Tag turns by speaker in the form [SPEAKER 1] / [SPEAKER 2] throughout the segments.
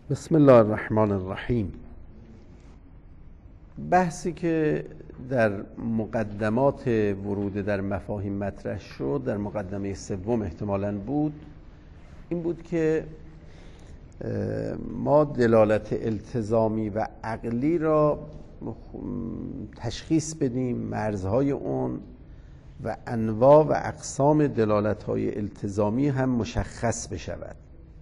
[SPEAKER 1] بسم الله الرحمن الرحیم. بحثی که در مقدمات ورود در مفاهیم مطرح شد در مقدمه سوم احتمالاً بود، این بود که ما دلالت التزامی و عقلی را تشخیص بدیم، مرزهای اون و انواع و اقسام دلالت‌های التزامی هم مشخص بشود.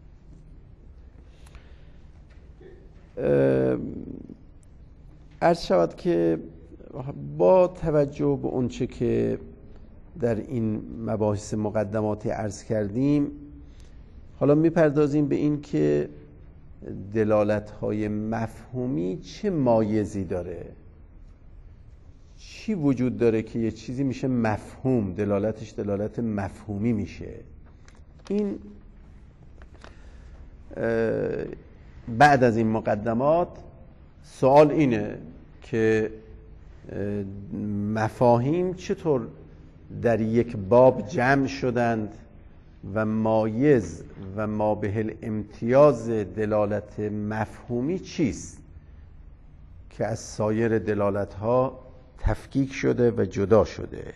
[SPEAKER 1] عرض شود که با توجه به اونچه که در این مباحث مقدماتی عرض کردیم، حالا میپردازیم به این که دلالت‌های مفهومی چه مایزی داره، چی وجود داره که یه چیزی میشه مفهوم، دلالتش دلالت مفهومی میشه. این بعد از این مقدمات سوال اینه که مفاهیم چطور در یک باب جمع شدند و مایز و مابه الامتیاز دلالت مفهومی چیست که از سایر دلالت‌ها تفکیک شده و جدا شده.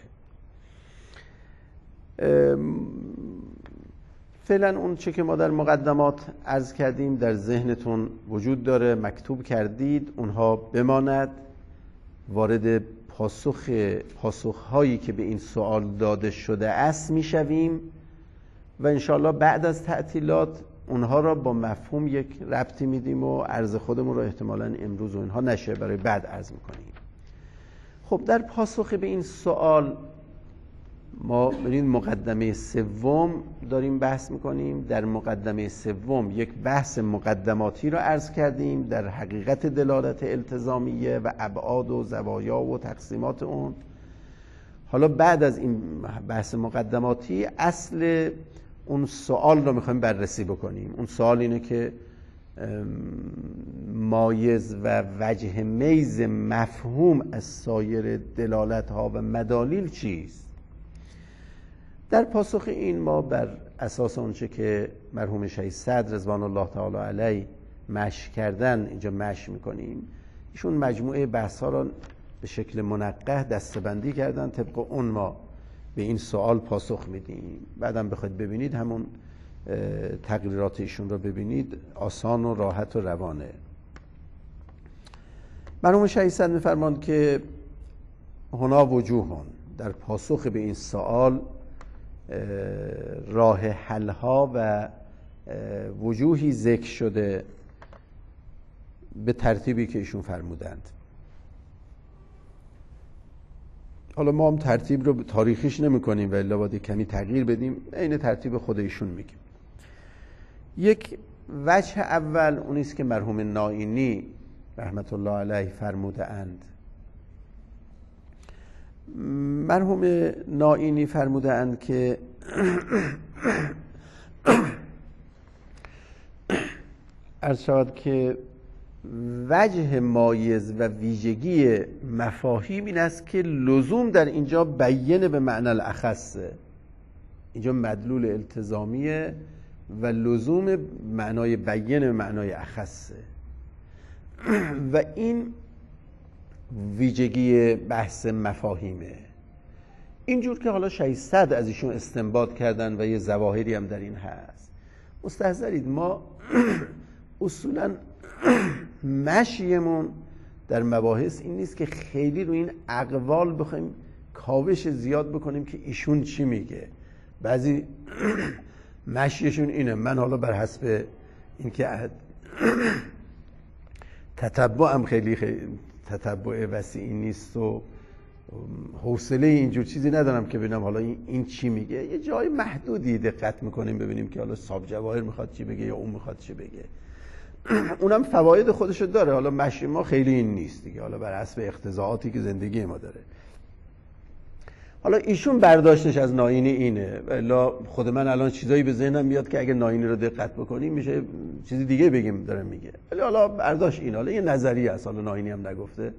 [SPEAKER 1] فعلا اون چه که ما در مقدمات عرض کردیم در ذهنتون وجود داره، مکتوب کردید، اونها بماند. وارد پاسخهایی که به این سوال داده شده است میشویم و انشاءالله بعد از تعطیلات اونها را با مفهوم یک ربطی میدیم و عرض خودمون را احتمالاً امروز و اینها نشه، برای بعد عرض میکنیم. خب در پاسخ به این سوال ما بریم مقدمه سوم داریم بحث میکنیم. در مقدمه سوم یک بحث مقدماتی را عرض کردیم در حقیقت دلالت التزامیه و ابعاد و زوایا و تقسیمات اون. حالا بعد از این بحث مقدماتی اصل اون سوال را میخوایم بررسی بکنیم. اون سوال اینه که مایز و وجه میز مفهوم از سایر دلالت ها و مدالیل چیست؟ در پاسخ این ما بر اساس اونچه که مرحوم شهید صدر رضوان الله تعالی علیه مشی کردن اینجا مشی میکنیم. ایشون مجموعه بحث ها را به شکل منقح دسته‌بندی کردن، طبق اون ما به این سوال پاسخ میدیم. بعدم بخواید ببینید همون تقریرات ایشون را ببینید، آسان و راحت و روانه. مرحوم شهید صدر میفرماند که هنا وجوهون، در پاسخ به این سوال راه حل‌ها و وجوهی ذکر شده به ترتیبی که ایشون فرمودند. حالا ما هم ترتیب رو تاریخیش نمی کنیم و الا باید کمی تغییر بدیم، این ترتیب خود ایشون میگیم. یک وجه اول اونیست که مرحوم نائینی رحمت الله علیه فرموده اند. مرحوم نائینی فرموده اند که عرض شود که وجه مایز و ویژگی مفاهیم این است که لزوم در اینجا بیان به معنی الاخصه، اینجا مدلول التزامیه و لزوم معنای بیان به معنای اخصه و این ویژگی بحث مفاهیمه. اینجور که حالا شهید صدر از ایشون استنباط کردن و یه ظواهری هم در این هست. مستحضرید ما اصولا مشیمون در مباحث این نیست که خیلی رو این اقوال بخوایم کاوش زیاد بکنیم که ایشون چی میگه. بعضی مشیشون اینه، من حالا بر حسب اینکه تتبعم خیلی تتبع وسیعی نیست و حوصله اینجور چیزی ندارم که ببینم حالا این چی میگه. یه جای محدودی دقت میکنیم ببینیم که حالا صاحب جواهر میخواد چی بگه یا اون میخواد چی بگه. اونم فواید خودشو داره. حالا مشی ما خیلی این نیست دیگه، حالا بر حسب اقتضاعاتی که زندگی ما داره. حالا ایشون برداشتش از نائینی اینه، الا خود من الان چیزایی به ذهنم میاد که اگه نائینی رو دقت بکنیم میشه چیزی دیگه بگیم داره میگه، ولی حالا برداشت این، حالا یه نظریه است، حالا نائینی هم نگفته.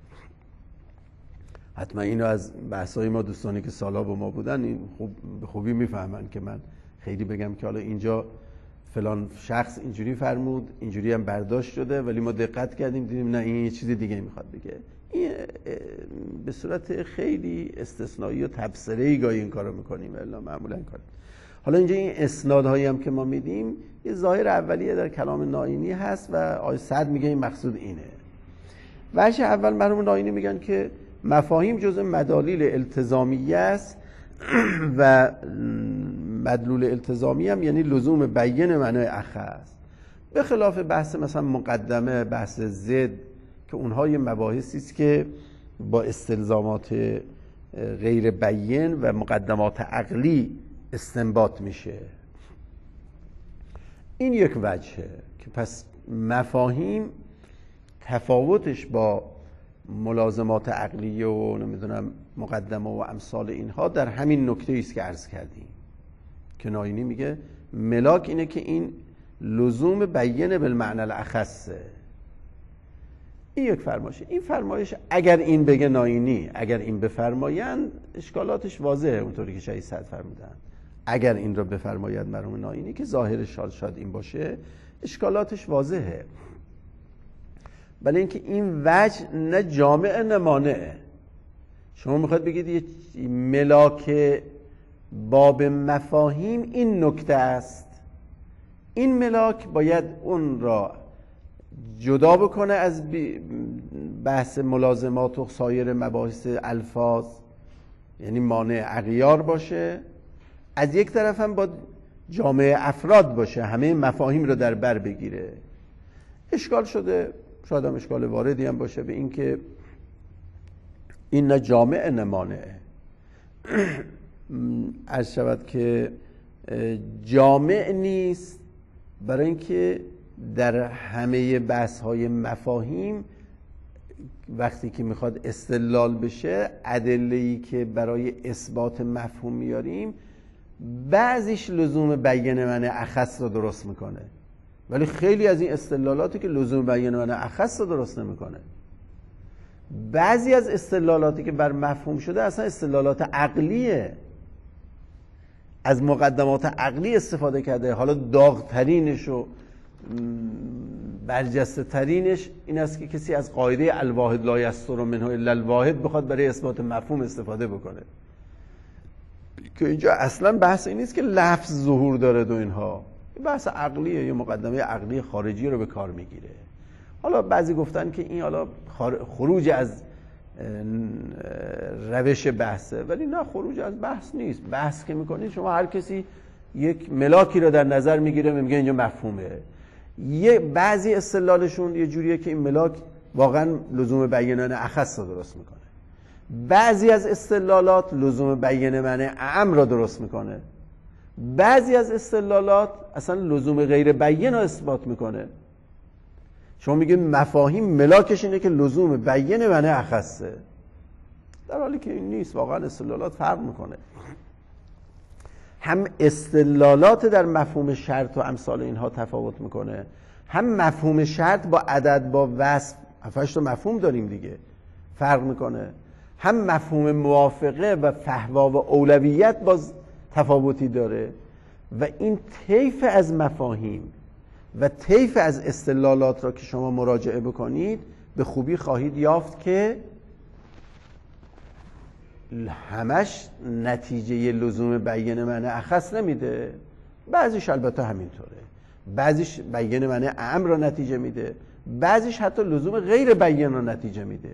[SPEAKER 1] حتما اینو از بحثای ما دوستانی که سالا با ما بودن این خوبی میفهمن که من خیلی بگم که حالا اینجا فلان شخص اینجوری فرمود، اینجوری هم برداشت شده، ولی ما دقت کردیم دیدیم نه این یه چیز دیگه میخواد بگه. این به صورت خیلی استثنایی و تبصره‌ای گاهی این کارو میکنیم، الا معمولا کار. حالا اینجا این اسنادهایی هم که ما میدیم یه ظاهر اولیه در کلام نائینی هست و آقای سعد میگه این مقصود اینه. وجه اول مرحوم نائینی میگن که مفاهیم جزء مدالیل التزامیه است و مدلول التزامی هم یعنی لزوم بیان معنای اخص، به خلاف بحث مثلا مقدمه، بحث ضد که اونها یه مباحثی است که با استلزامات غیر بیان و مقدمات عقلی استنباط میشه. این یک وجهه که پس مفاهیم تفاوتش با ملازمات عقلیه و نمیدونم مقدمه و امثال اینها در همین نکته است که عرض کردیم که نائینی میگه ملاک اینه که این لزوم بیان بالمعنى الاخصه. این یک فرمایشه. این فرمایش اگر این بگه نائینی، اگر این بفرمایند اشکالاتش واضحه، اونطوری که شهید سعد فرمودن. اگر این را بفرماید مرحوم نائینی که ظاهرش شاید این باشه، اشکالاتش واضحه. ولی اینکه این وجه نه جامع نه مانعه. شما میخواید بگید یه ملاک باب مفاهیم این نکته است، این ملاک باید اون را جدا بکنه از بحث ملازمات و سایر مباحث الفاظ، یعنی مانع اغیار باشه، از یک طرف هم با جامع افراد باشه، همه مفاهیم رو در بر بگیره. اشکال شده، شاید هم اشکال واردی هم باشه به این که این نه جامع نه مانعه. عرض شود که جامع نیست برای اینکه در همه بحث های مفاهیم وقتی که میخواد استدلال بشه، ادله‌ای که برای اثبات مفهوم میاریم بعضیش لزوم بیان معنی اخص رو درست میکنه، ولی خیلی از این استدلالاتی که لزوم بیان معنی اخص رو درست نمیکنه. بعضی از استدلالاتی که بر مفهوم شده اصلا استدلالات عقلیه، از مقدمات عقلی استفاده کرده. حالا داغ‌ترینش و برجسته ترینش این است که کسی از قاعده الواحد لا یصدر منه الا الواحد بخواد برای اثبات مفهوم استفاده بکنه، که اینجا اصلا بحث این نیست که لفظ ظهور داره دو اینها، بحث عقلیه، یه مقدمه عقلی خارجی رو به کار میگیره. حالا بعضی گفتن که این حالا خروج از روش بحثه، ولی نه، خروج از بحث نیست. بحث که میکنید شما هر کسی یک ملاکی رو در نظر میگیره، میگه اینجا مفهومه. یه بعضی استدلالشون یه جوریه که این ملاک واقعا لزوم بیان اخص رو درست میکنه، بعضی از استدلالات لزوم بیان معنی اعم را درست میکنه، بعضی از استدلالات اصلا لزوم غیر بیان رو اثبات میکنه. شما میگید مفاهیم ملاکش اینه که لزوم بیان معنی اخصه، در حالی که این نیست. واقعا استدلالات فرق میکنه. هم استدلالات در مفهوم شرط و امثال اینها تفاوت میکنه، هم مفهوم شرط با عدد، با وصف، 7 تا مفهوم داریم دیگه، فرق میکنه. هم مفهوم موافقه و فحوا و اولویت باز تفاوتی داره. و این طیف از مفاهیم و طیف از استدلالات را که شما مراجعه بکنید به خوبی خواهید یافت که همش نتیجه لزوم بیان معنی اخص نمیده. بعضیش البته همینطوره، بعضیش بیان معنی اعم را نتیجه میده، بعضیش حتی لزوم غیر بیان را نتیجه میده.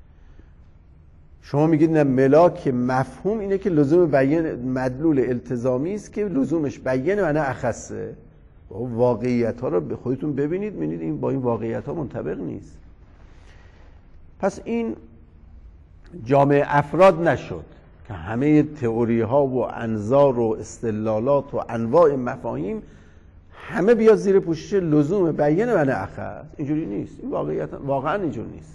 [SPEAKER 1] شما میگید نه، ملاک مفهوم اینه که لزوم بیان مدلول التزامی است که لزومش بیان معنی اخصه. واقعیت ها رو به خودتون ببینید، ببینید این با این واقعیت ها منطبق نیست. پس این جامع افراد نشد که همه تئوری ها و انظار و استدلالات و انواع مفاهیم همه بیاد زیر پوشش لزوم بیان معنی اخص. اینجوری نیست، این واقعا اینجوری نیست.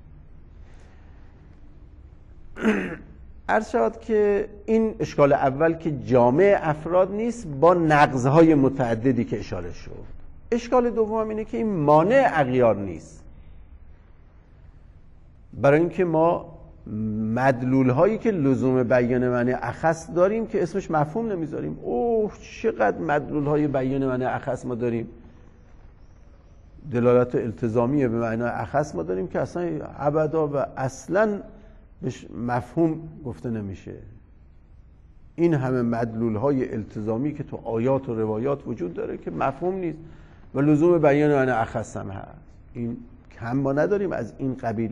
[SPEAKER 1] عرض شد که این اشکال اول که جامع افراد نیست با نقض‌های متعددی که اشاره شد. اشکال دوم اینه که این مانع اغیار نیست، برای اینکه ما مدلول هایی که لزوم بیان معنی اخص داریم که اسمش مفهوم نمیذاریم. اوه چقدر مدلول های بیان معنی اخص ما داریم، دلالت التزامی به معنی اخص ما داریم که اصلا ابدا و اصلا بهش مفهوم گفته نمیشه. این همه مدلول های التزامی که تو آیات و روایات وجود داره که مفهوم نیست و لزوم بیان معنی اخص هم هست. این کم ما نداریم از این قبیل.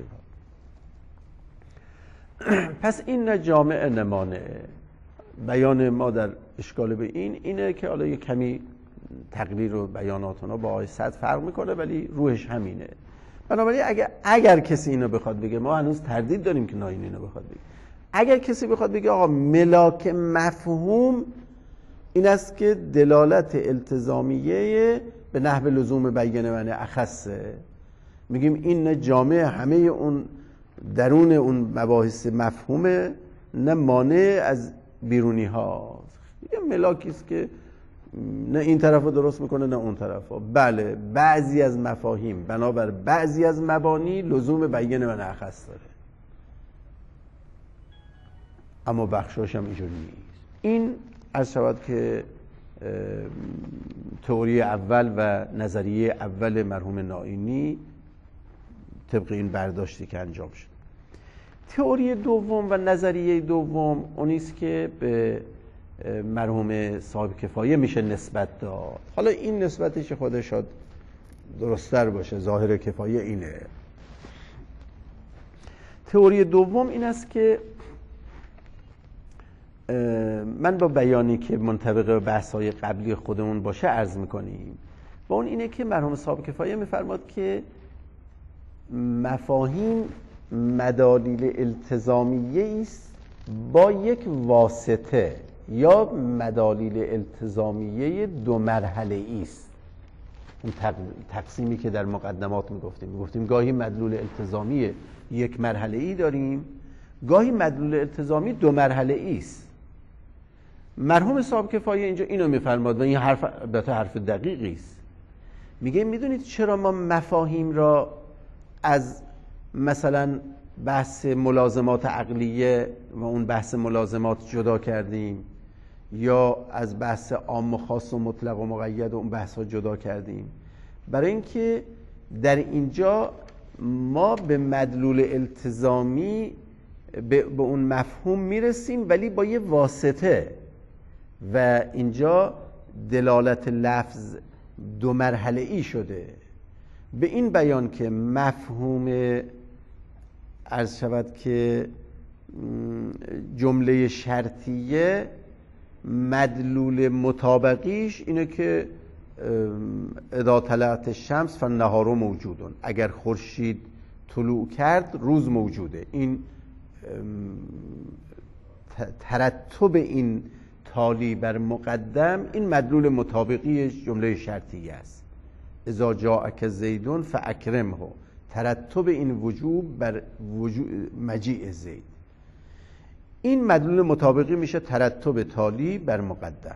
[SPEAKER 1] پس این نه جامع نمانه. بیان ما در اشکال به اینه که حالا یه کمی تقریر و بیاناتنا با آیه 100 فرق میکنه ولی روحش همینه. بنابراین اگر کسی اینو بخواد بگه، ما هنوز تردید داریم که ناین اینو بخواد بگه، اگر کسی بخواد بگه آقا ملاک مفهوم این است که دلالت التزامیه به نحو لزوم بیان معنی اخصه، میگیم این نه جامع همه اون درون اون مباحث مفهومه، نه مانع از بیرونی ها. یه ملاکی است که نه این طرف رو درست میکنه نه اون طرف رو. بله بعضی از مفاهیم بنابر بعضی از مبانی لزوم بیان معنی اخص داره، اما بخشاش هم اینجوری نیست. این از شود که تئوری اول و نظریه اول مرحوم نائینی طبق این برداشتی که انجام شد. تئوری دوم و نظریه دوم اونیست که به مرحوم صاحب کفایه میشه نسبت داد. حالا این نسبتش خودش شاید درست‌تر باشه، ظاهر کفایه اینه. تئوری دوم این است که من با بیانی که منطبق به بحث‌های قبلی خودمون باشه عرض میکنیم و اون اینه که مرحوم صاحب کفایه میفرماد که مفاهیم مدالیل التزامیه است با یک واسطه یا مدالیل التزامیه دو مرحله است. اون تقسیمی که در مقدمات میگفتیم گاهی مدلول التزامی یک مرحله ای داریم، گاهی مدلول التزامی دو مرحله است. مرحوم صاحب کفایه اینجا اینو میفرماد و این حرف البته حرف دقیقی است. میگه میدونید چرا ما مفاهیم را از مثلا بحث ملازمات عقلیه و اون بحث ملازمات جدا کردیم یا از بحث عام و خاص و مطلق و مقید و اون بحث ها جدا کردیم؟ برای اینکه در اینجا ما به مدلول التزامی به اون مفهوم میرسیم ولی با یه واسطه و اینجا دلالت لفظ دو مرحله ای شده. به این بیان که مفهوم عرض شود که جمله شرطیه مدلول مطابقیش اینه که اذا طلعت الشمس فالنهار موجودون، اگر خورشید طلوع کرد روز موجوده. این ترتب این تالی بر مقدم این مدلول مطابقی جمله شرطیه است. اذا جاءک زیدون فاکرمه، ترتب این وجوب بر مجیء زید. این مدلول مطابقی میشه ترتب تالی بر مقدم.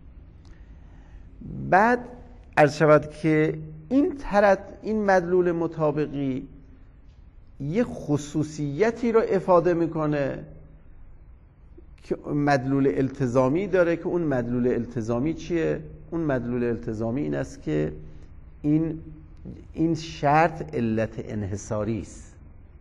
[SPEAKER 1] بعد عرض شود که این مدلول مطابقی یه خصوصیتی رو افاده میکنه که مدلول التزامی داره، که اون مدلول التزامی چیه؟ اون مدلول التزامی این است که این شرط علت انحصاری است.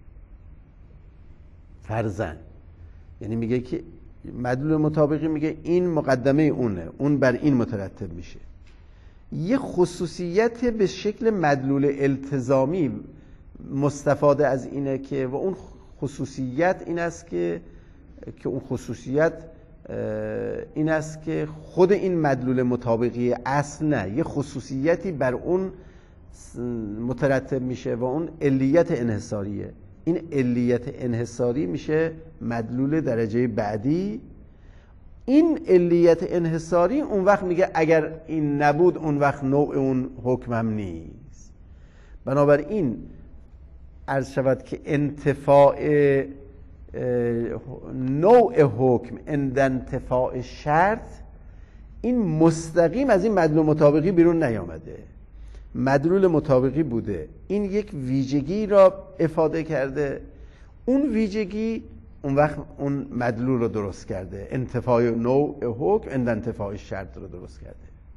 [SPEAKER 1] فرضاً یعنی میگه که مدلول مطابقی میگه این مقدمه اونه، اون بر این مترتب میشه. یه خصوصیت به شکل مدلول التزامی مستفاده از اینه که و اون خصوصیت این است که اون خصوصیت این است که خود این مدلول مطابقی اصل نه، یه خصوصیتی بر اون مترتب میشه و اون علیت انحصاریه. این علیت انحصاری میشه مدلول درجه بعدی. این علیت انحصاری اون وقت میگه اگر این نبود اون وقت نوع اون حکم هم نیست. بنابراین عرض شود که انتفاع نوع حکم عند انتفاع شرط این مستقیم از این مدلول مطابقی بیرون نیامده، مدلول مطابقی بوده، این یک ویژگی را افاده کرده، اون ویژگی اون وقت اون مدلول رو درست کرده، انتفاع نوع حکم اند انتفاع شرط رو درست کرده.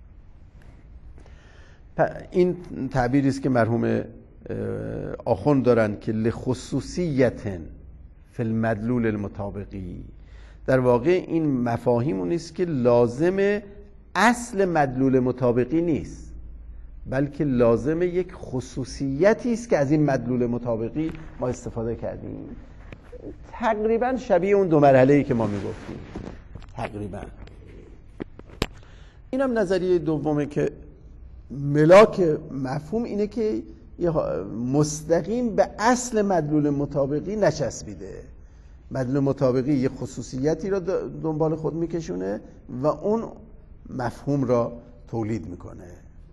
[SPEAKER 1] این تعبیری است که مرحوم آخوند دارن که لخصوصیت فی المدلول المطابقی. در واقع این مفاهیم اون است که لازم اصل مدلول مطابقی نیست، بلکه لازم یک خصوصیتی است که از این مدلول مطابقی ما استفاده کردیم. تقریبا شبیه اون دو مرحله‌ای که ما میگفتیم تقریبا. اینم نظریه دومه که ملاک مفهوم اینه که مستقیم به اصل مدلول مطابقی نچسبیده. مدلول مطابقی یه خصوصیتی را دنبال خود میکشونه و اون مفهوم را تولید میکنه.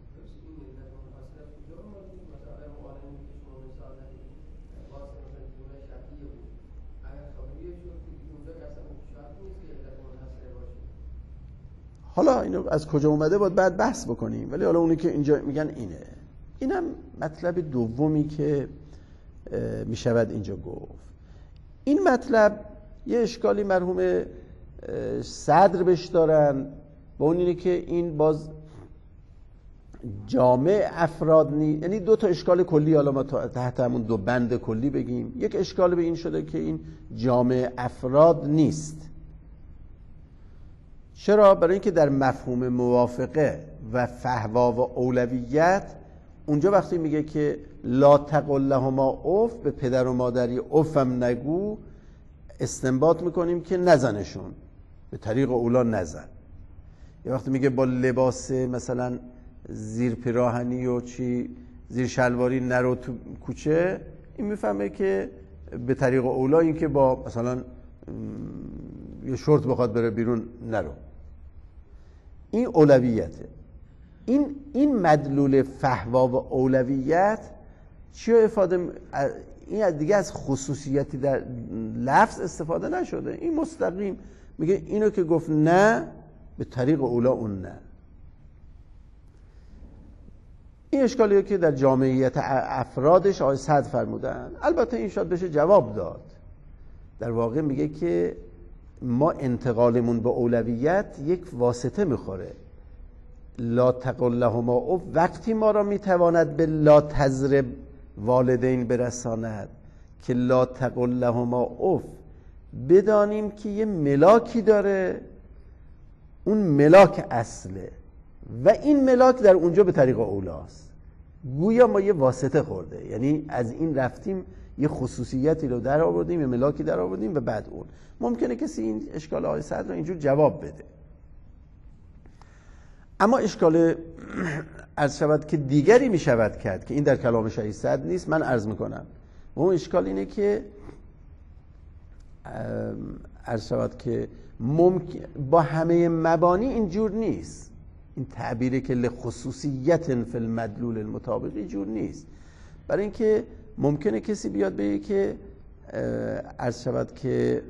[SPEAKER 1] حالا اینو از کجا اومده باید بعد بحث بکنیم، ولی حالا اونی که اینجا میگن اینم مطلب دومی که میشود اینجا گفت. این مطلب یه اشکالی مرحوم صدر بهش دارن با اون اینه که این باز جامع افراد نیست. یعنی دو تا اشکال کلی حالا ما تحت همون دو بند کلی بگیم. یک اشکال به این شده که این جامع افراد نیست. چرا؟ برای اینکه در مفهوم موافقه و فحوا و اولویت اونجا وقتی میگه که لا تقل لهما اف، به پدر و مادری افم نگو، استنباط میکنیم که نزنشون، به طریق اولا نزن. یه وقتی میگه با لباس مثلا زیر پیراهنی و چی زیر شلواری نرو تو کوچه، این میفهمه که به طریق اولا این که با مثلا یه شورت بخواد بره بیرون نرو. این اولویته. این مدلول فحوا و اولویت چی رو افاده؟ این دیگه از خصوصیتی در لفظ استفاده نشده. این مستقیم میگه اینو که گفت نه، به طریق اولا اون نه. این اشکالیه که در جامعیت افرادش آقای صدر فرمودن. البته این شاید بشه جواب داد. در واقع میگه که ما انتقالمون به اولویت یک واسطه میخوره. لا تقل لهما اف وقتی ما را میتواند به لا تضرب والدین برساند که لا تقل لهما اف بدانیم که یه ملاکی داره، اون ملاک اصله و این ملاک در اونجا به طریق اولاست. گویا ما یه واسطه خورده، یعنی از این رفتیم یه خصوصیتی رو در آوردیم، یه ملاکی در آوردیم و بعد اون. ممکنه کسی این اشکال آقای صدر رو اینجور جواب بده. اما اشکال عرض شود که دیگری می شود کرد که این در کلام شهید صدر نیست، من عرض میکنم. و اون اشکال اینه که عرض شود که با همه مبانی اینجور نیست. این تعبیری که لخصوصیت فی المدلول المطابقی جور نیست. برای اینکه ممکنه کسی بیاد بگه که عرض شود که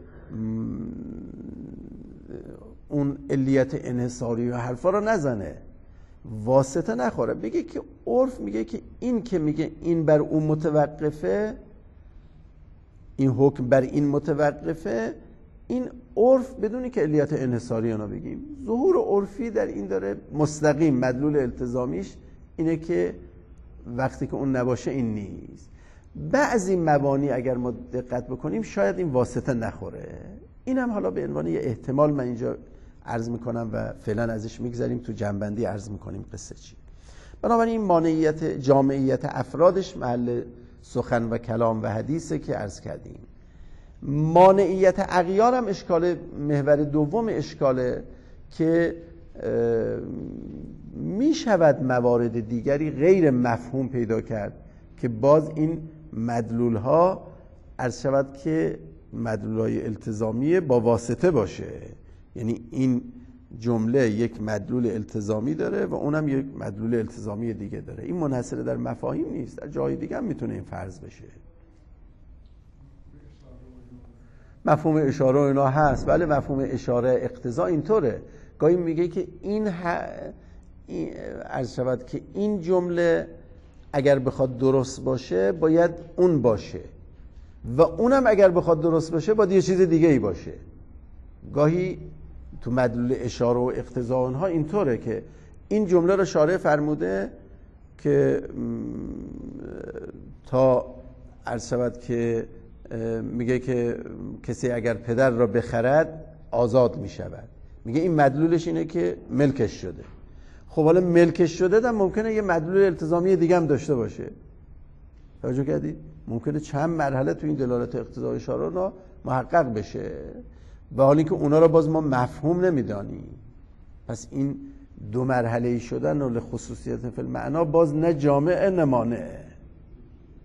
[SPEAKER 1] اون علیت انحصاری و حرفا رو نزنه، واسطه نخوره، بگه که عرف میگه که این که میگه این بر اون متوقفه، این حکم بر این متوقفه، این عرف بدونی که علیت انحصاری رو بگیم. ظهور عرفی در این داره مستقیم مدلول التزامیش اینه که وقتی که اون نباشه این نیست. بعضی مبانی اگر ما دقت بکنیم شاید این واسطه نخوره. این هم حالا به عنوان یه احتمال من اینجا عرض میکنم و فعلا ازش میگذاریم، تو جنبندی عرض میکنیم قصه چی. بنابراین مانعیت جامعیت افرادش محل سخن و کلام و حدیثه که عرض کردیم. مانعیت اغیار هم اشکال محور دوم اشکاله که میشود موارد دیگری غیر مفهوم پیدا کرد که باز این مدلول ها عرض شود که مدلول های التزامی با واسطه باشه. یعنی این جمله یک مدلول التزامی داره و اونم یک مدلول التزامی دیگه داره. این منحصر در مفاهیم نیست، در جای دیگه هم میتونه این فرض بشه. مفهوم اشاره و اینا هست، ولی مفهوم اشاره اقتضا اینطوره. گاهی میگه که این عرض شود که این جمله اگر بخواد درست باشه باید اون باشه، و اونم اگر بخواد درست باشه باید یه چیز دیگه ای باشه. گاهی تو مدلول اشاره و اقتضا اونها اینطوره که این جمله رو شارح فرموده که تا عرض شود که میگه که کسی اگر پدر را بخرد آزاد میشود. میگه این مدلولش اینه که ملکش شده. خب حالا ملکش شده هم ممکنه یه مدلول التزامی دیگه هم داشته باشه. توجه کردید؟ ممکنه چند مرحله تو این دلالت اقتضا اشاره را محقق بشه و حالا اینکه اونا را باز ما مفهوم نمیدانیم. پس این دو مرحله‌ای شدن و خصوصیت فی المعنا باز نه جامع نه مانع.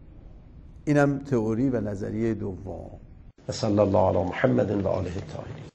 [SPEAKER 1] اینم تئوری و نظریه دوم. صلی الله علی محمد و آله الطاهرین.